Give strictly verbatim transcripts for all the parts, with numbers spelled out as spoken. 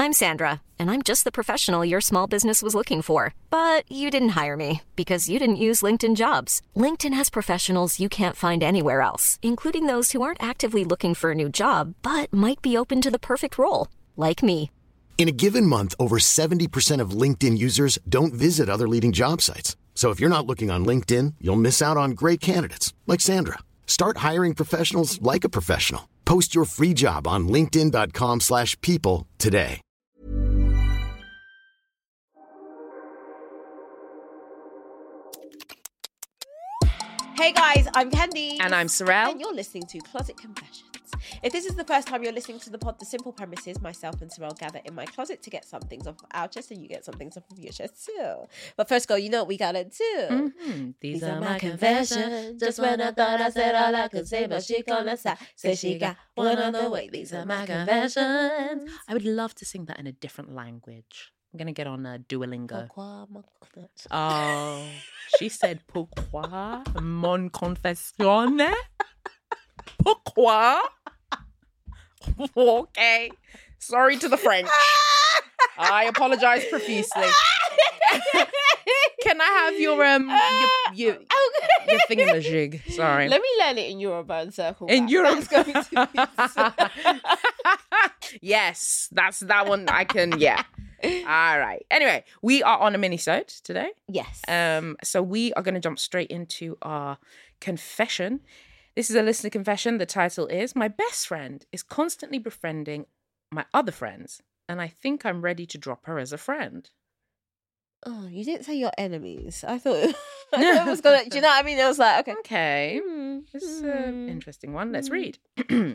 I'm Sandra, and I'm just the professional your small business was looking for. But you didn't hire me because you didn't use LinkedIn Jobs. LinkedIn has professionals you can't find anywhere else, including those who aren't actively looking for a new job, but might be open to the perfect role, like me. In a given month, over seventy percent of LinkedIn users don't visit other leading job sites. So if you're not looking on LinkedIn, you'll miss out on great candidates like Sandra. Start hiring professionals like a professional. Post your free job on linkedin.com slash people today. Hey guys, I'm Candy. And I'm Sorrel. And you're listening to Closet Confessions. If this is the first time you're listening to the pod, the simple premise is myself and Sorrel gather in my closet to get some things off our chest, and you get some things off of your chest too. But first, go, you know what we gotta do. Mm-hmm. These, These are, are my my confessions. confessions. Just when I thought I said all I could say, but she called us out. Say she got one on the way. These are my confessions. I would love to sing that in a different language. I'm going to get on uh, Duolingo. Pourquoi mon- Oh, she said pourquoi mon confessione? Pourquoi? Okay. Sorry to the French. I apologize profusely. Can I have your um your your, your thingamajig? Sorry. Let me learn it in Eurobird circle. In back. Euro- That's going to be Yes, that's that one I can, yeah. All right. Anyway, we are on a mini-sode today. Yes. Um, so we are going to jump straight into our confession. This is a listener confession. The title is, My best friend is constantly befriending my other friends, and I think I'm ready to drop her as a friend. Oh, you didn't say your enemies. I thought, I thought it was gonna. Do you know what I mean? I was like, okay, Okay. Hmm. This is an interesting one. Let's Hmm. read.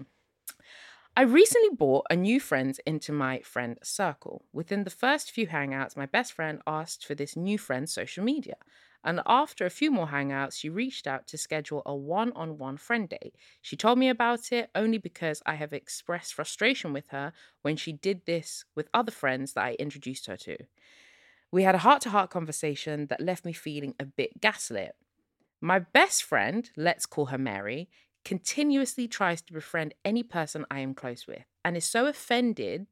I recently brought a new friend into my friend circle. Within the first few hangouts, my best friend asked for this new friend's social media. And after a few more hangouts, she reached out to schedule a one-on-one friend date. She told me about it only because I have expressed frustration with her when she did this with other friends that I introduced her to. We had a heart-to-heart conversation that left me feeling a bit gaslit. My best friend, let's call her Mary, continuously tries to befriend any person I am close with and is so offended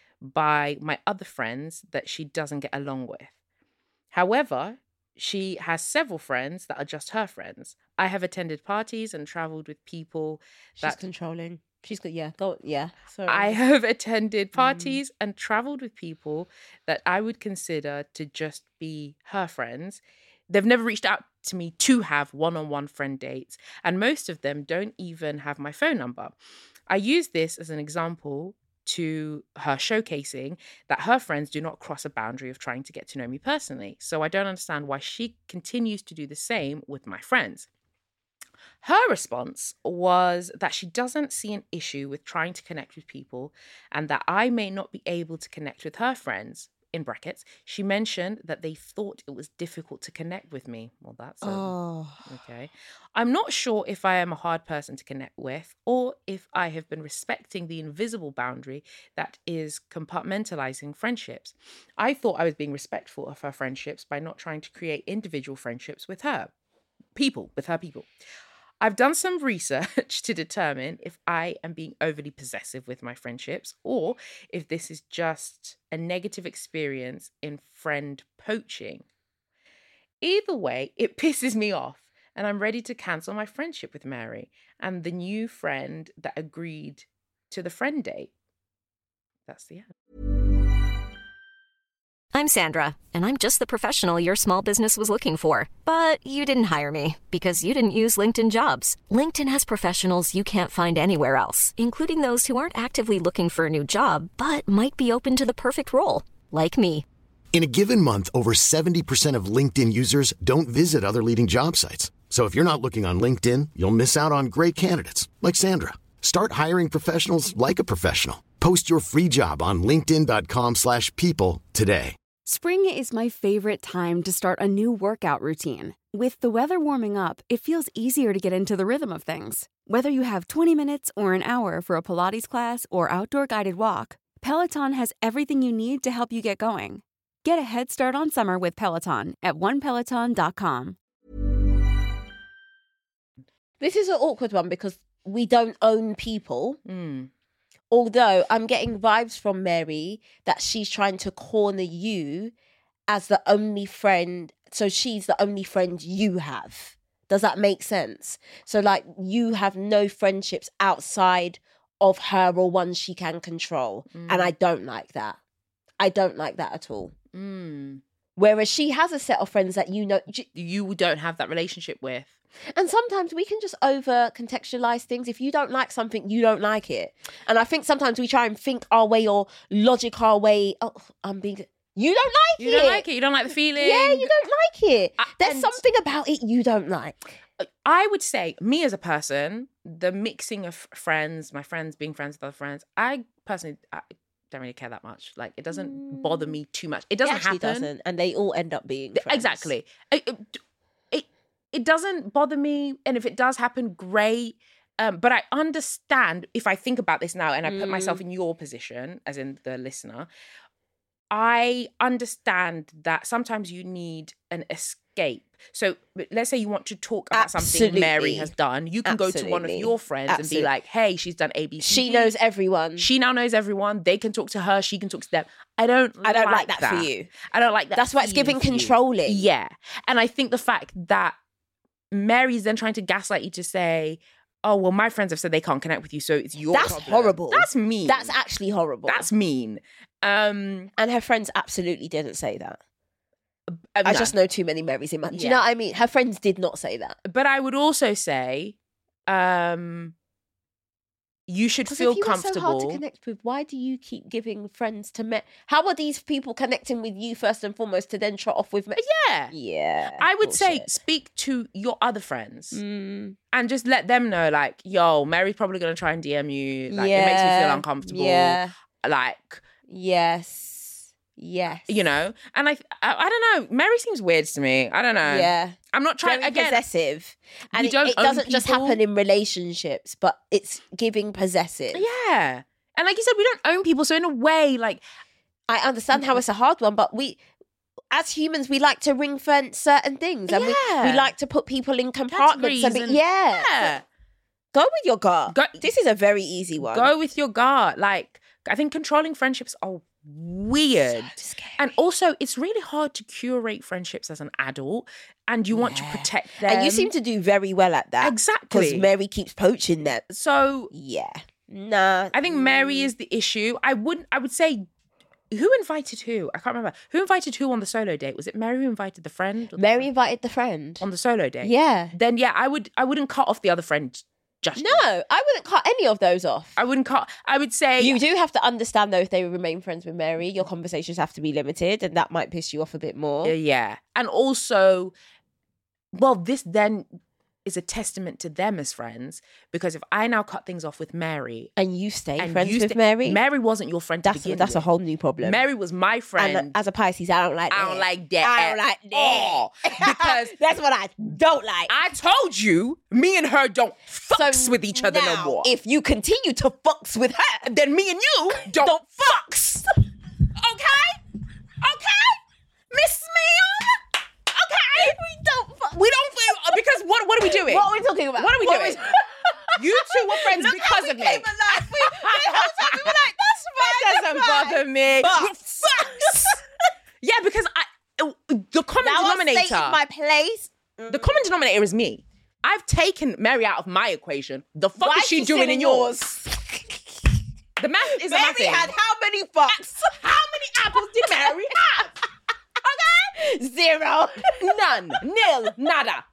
by my other friends that she doesn't get along with. However, she has several friends that are just her friends. I have attended parties and traveled with people that... she's controlling. She's good. Yeah, go. Yeah. Sorry. I have attended parties mm. and traveled with people that I would consider to just be her friends. They've never reached out to me to have one-on-one friend dates, and most of them don't even have my phone number. I use this as an example to her showcasing that her friends do not cross a boundary of trying to get to know me personally. So I don't understand why she continues to do the same with my friends. Her response was that she doesn't see an issue with trying to connect with people and that I may not be able to connect with her friends. In brackets, she mentioned that they thought it was difficult to connect with me. Well, that's um, Oh. okay. I'm not sure if I am a hard person to connect with or if I have been respecting the invisible boundary that is compartmentalizing friendships. I thought I was being respectful of her friendships by not trying to create individual friendships with her. People, with her people. I've done some research to determine if I am being overly possessive with my friendships or if this is just a negative experience in friend poaching. Either way, it pisses me off and I'm ready to cancel my friendship with Mary and the new friend that agreed to the friend date. That's the end. I'm Sandra, and I'm just the professional your small business was looking for. But you didn't hire me because you didn't use LinkedIn Jobs. LinkedIn has professionals you can't find anywhere else, including those who aren't actively looking for a new job, but might be open to the perfect role, like me. In a given month, over seventy percent of LinkedIn users don't visit other leading job sites. So if you're not looking on LinkedIn, you'll miss out on great candidates like Sandra. Start hiring professionals like a professional. Post your free job on linkedin.com slash people today. Spring is my favorite time to start a new workout routine. With the weather warming up, it feels easier to get into the rhythm of things. Whether you have twenty minutes or an hour for a Pilates class or outdoor guided walk, Peloton has everything you need to help you get going. Get a head start on summer with Peloton at one peloton dot com. This is an awkward one because we don't own people. Mm. Although I'm getting vibes from Mary that she's trying to corner you as the only friend. So she's the only friend you have. Does that make sense? So like you have no friendships outside of her or ones she can control. Mm. And I don't like that. I don't like that at all. Mm. Whereas she has a set of friends that you know... You don't have that relationship with. And sometimes we can just over contextualize things. If you don't like something, you don't like it. And I think sometimes we try and think our way or logic our way. Oh, I'm being... You don't like you it. You don't like it. You don't like the feeling. Yeah, you don't like it. Uh, There's something about it you don't like. I would say, me as a person, the mixing of friends, my friends being friends with other friends, I personally... I, don't really care that much. Like, it doesn't bother me too much. It doesn't it actually happen. Doesn't, and they all end up being friends. Exactly. It, it, it, it doesn't bother me, and if it does happen, great. Um, but I understand, if I think about this now and I put mm. myself in your position, as in the listener, I understand that sometimes you need an escape. So let's say you want to talk about Absolutely. something Mary has done. You can Absolutely. go to one of your friends Absolutely. and be like, hey, she's done A, B, C, She D. knows everyone. She now knows everyone. They can talk to her. She can talk to them. I don't I don't like, like that, that for you. I don't like that. That's why it's giving controlling. Yeah. And I think the fact that Mary's then trying to gaslight you to say, oh, well, my friends have said they can't connect with you, so it's your That's problem. horrible. That's mean. That's actually horrible. That's mean. Um, and her friends absolutely didn't say that. Uh, I no. just know too many Marys in my... Do you Yeah. know what I mean? Her friends did not say that. But I would also say, um, you should feel if you comfortable. Are so hard to connect with, why do you keep giving friends to me? How are these people connecting with you first and foremost to then trot off with me? Yeah, yeah. I would say bullshit. speak to your other friends mm. and just let them know, like, yo, Mary's probably gonna try and D M you. Like, yeah. it makes me feel uncomfortable. Yeah. Like, yes. Yes. You know, and I, I, I don't know. Mary seems weird to me. I don't know. Yeah. I'm not trying Very again. possessive, and we it, don't it own doesn't just people. happen in relationships, but it's giving possessive. Yeah, and like you said, we don't own people, so in a way, like I understand how it's a hard one, but we, as humans, we like to ring fence certain things, and Yeah. we, we like to put people in compartments. And be, and- yeah. yeah. Go with your gut. Go- this is a very easy one. Go with your gut. Like, I think controlling friendships are weird. So scary. And also, it's really hard to curate friendships as an adult, and you want to Yeah. protect them. And you seem to do very well at that. Exactly. Because Mary keeps poaching them. So, Yeah. Nah. I think Mary is the issue. I wouldn't, I would say, who invited who? I can't remember. Who invited who on the solo date? Was it Mary who invited the friend? or the Mary friend? invited the friend. On the solo date? Yeah. Then, yeah, I, would, I wouldn't cut off the other friend just yet. No, I wouldn't cut any of those off. I wouldn't cut, I would say... You do have to understand, though, if they remain friends with Mary, your conversations have to be limited, and that might piss you off a bit more. Yeah. And also, well, this then is a testament to them as friends, because if I now cut things off with Mary... And you stay and friends you with stay- Mary? Mary wasn't your friend to That's, begin that's a with. whole new problem. Mary was my friend. And as a Pisces, I don't like that. I don't like that I at don't like that. all. Because that's what I don't like. I told you, me and her don't fucks with each other now, no more. If you continue to fucks with her, then me and you don't, Don't fucks. Okay? Okay? Miss me? Okay? we don't fuck. We don't, because what, what are we doing? What are we talking about? What are we What doing? are You two were friends Look how because we of me. came alive. We, the whole time we were like, that's fine. It doesn't that's fine. bother me. Fucks. Fucks. Yeah, because I, the common Now I've denominator, stated my place. the common denominator is me. I've taken Mary out of my equation. The fuck Why is she doing in yours? The math is a Mary nothing. had how many fucks? How many apples did Mary have? Okay? Zero. None. Nil. Nada.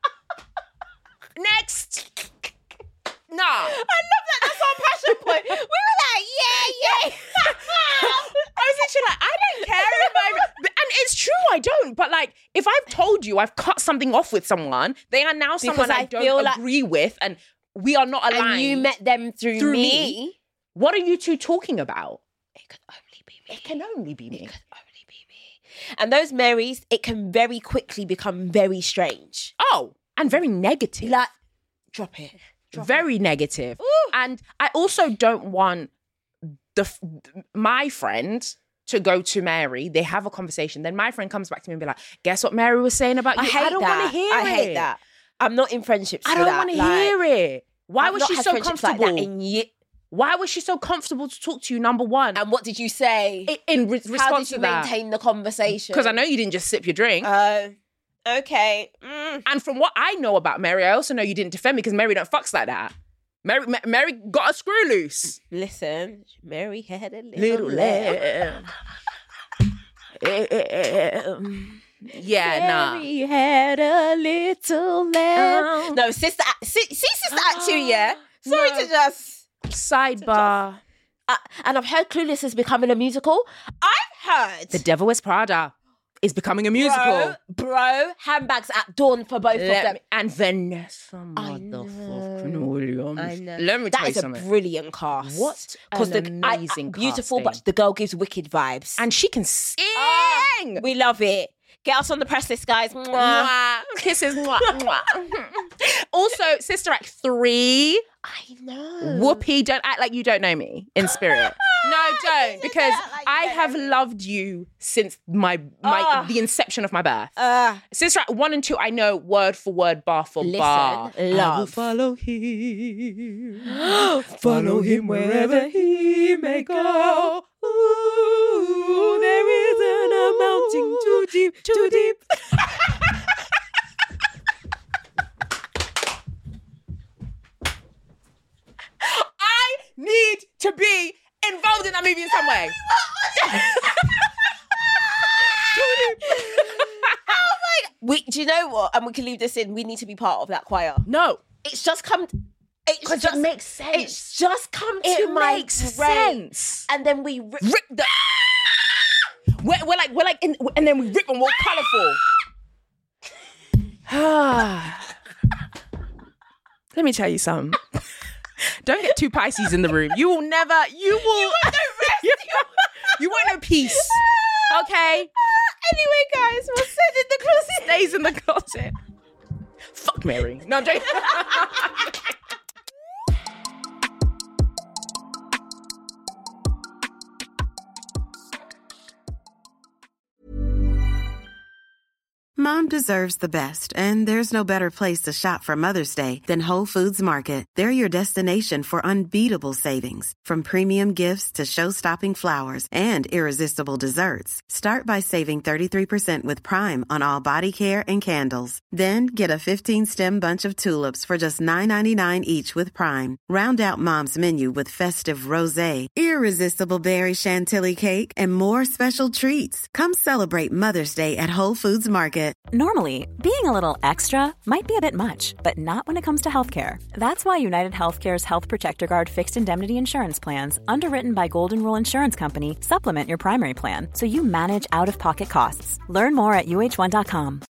Next. Nah. I love that. That's our passion point. We were like, yeah, yeah. I was literally like, I don't care if I... And it's true, I don't. But like, if I've told you I've cut something off with someone, they are now someone Because I, I don't feel like- agree with, and we are not aligned. And you met them through, Through me. me? What are you two talking about? It could only be me. It can only be me. It could only be me. And those Marys, it can very quickly become very strange. Oh, and very negative. Like, drop it. Drop very negative. Ooh. And I also don't want the f- my friend to go to Mary. They have a conversation. Then my friend comes back to me and be like, guess what Mary was saying about I you? hate I don't that. want to hear I it. hate that. I'm not in friendships I for don't that. want to Like, hear it. Why I've was not she had so friendships comfortable? Like that in ye- Why was she so comfortable to talk to you, number one? And what did you say? In, in re- response How did you to that? maintain the conversation? Because I know you didn't just sip your drink. Uh, okay. Mm. And from what I know about Mary, I also know you didn't defend me because Mary don't fucks like that. Mary, Ma- Mary got a screw loose. Listen, Mary had a little, Little lamb. lamb. Yeah, nah. Mary had a little lamb. Oh. No, sister, Act- see, see sister Act two, yeah? Sorry No. to just... Sidebar. Uh, and I've heard Clueless is becoming a musical. I've heard... The Devil Wears Prada is becoming a musical. Bro, bro, handbags at dawn for both Let of them. me- and Vanessa I motherfucking know. Williams. I know. Let me That tell you is a something. brilliant cast. What Because an the I- I- amazing beautiful, casting. but the girl gives wicked vibes. And she can sing. Ah, we love it. Get us on the press list, guys. Mwah. Mwah. Kisses. Mwah, mwah. Also, Sister Act three. I know. Whoopi, don't act like you don't know me in spirit. No, don't, because act like you I don't have know me. loved you since my my Ah. the inception of my birth. Uh, Sister Act one and two, I know word for word, bar for Listen, bar. I will love. follow him, follow him wherever he may go. Ooh, there isn't a mountain too deep, too deep. I need to be involved in that movie in some way. we, do you know what? And we can leave this in. We need to be part of that choir. No, It's just come. It's because just it makes sense. It's just come to It my makes brain. sense. And then we rip. Rip the. We're, we're like we're like in, and then we rip and we're colourful. Let me tell you something. Don't get two Pisces in the room. You will never. You will. You won't know rest. You, you won't know peace. Okay. Anyway, guys, we'll send in the closet. Stays in the closet. Fuck Mary. No, I'm joking. Mom deserves the best, and there's no better place to shop for Mother's Day than Whole Foods Market. They're your destination for unbeatable savings, from premium gifts to show-stopping flowers and irresistible desserts. Start by saving thirty-three percent with Prime on all body care and candles. Then get a fifteen-stem bunch of tulips for just nine ninety-nine each with Prime. Round out Mom's menu with festive rosé, irresistible berry chantilly cake, and more special treats. Come celebrate Mother's Day at Whole Foods Market. Normally, being a little extra might be a bit much, but not when it comes to healthcare. That's why United Healthcare's Health Protector Guard fixed indemnity insurance plans, underwritten by Golden Rule Insurance Company, supplement your primary plan so you manage out-of-pocket costs. Learn more at U H one dot com.